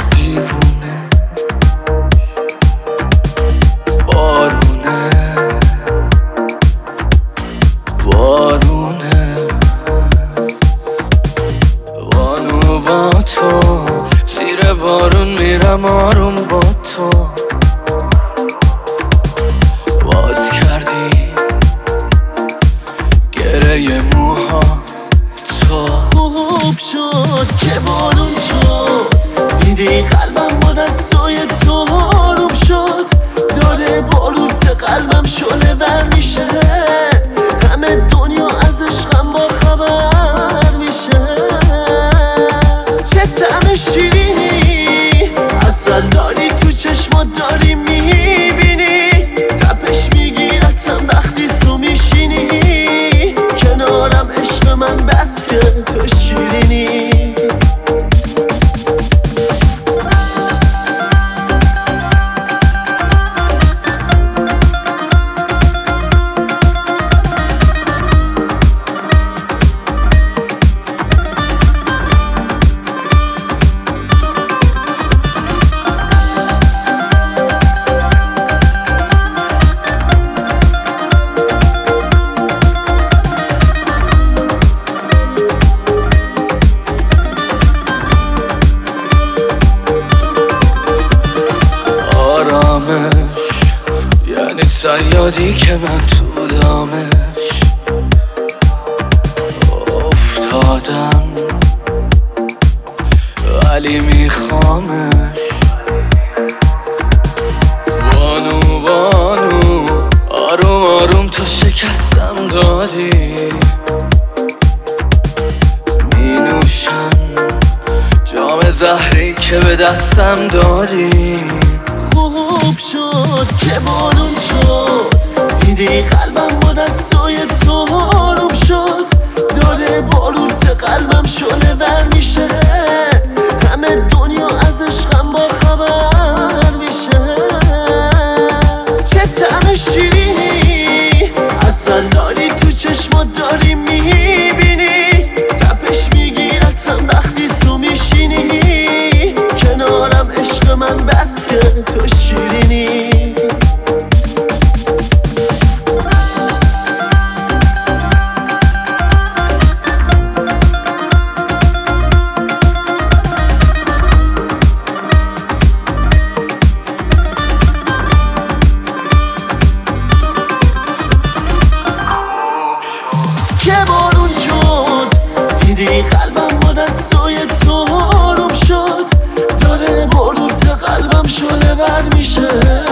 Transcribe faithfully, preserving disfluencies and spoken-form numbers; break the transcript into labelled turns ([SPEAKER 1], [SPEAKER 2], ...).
[SPEAKER 1] دیوونه بارونه بارونه بانو با تو زیر بارون میرم آروم با تو باز کردی گره موها تو
[SPEAKER 2] خوب شد که بارون شد دیدی قلبم با دستای تو آروم شد داره بارون ته قلبم شله ور میشه همه دنیا از عشقم با خبر میشه چه طعم شیرینی اصل داری تو چشمات داری میبینی تپش میگیرتم وقتی تو میشینی کنارم عشق من بس که تو شیرینی
[SPEAKER 1] یعنی صیادی که من تو دامش افتادم ولی میخوامش بانو بانو آروم آروم تو شکستم دادی می نوشم جام زهری که به دستم دادی
[SPEAKER 2] خوب شد که بارون شد دیدی قلبم با دستای تو آروم شد داره بارون ته قلبم شله ور میشه همه دنیا از عشقم با خبر میشه چه طعم شیرینی اصل داری تو چشمات داری میبینی تپش میگیرتم وقتی تو میشینی کنارم عشق من بس که تو شیرینی که بارون شد دیدی قلبم با دستای تو آروم شد داره بارون ته قلبم شله ور میشه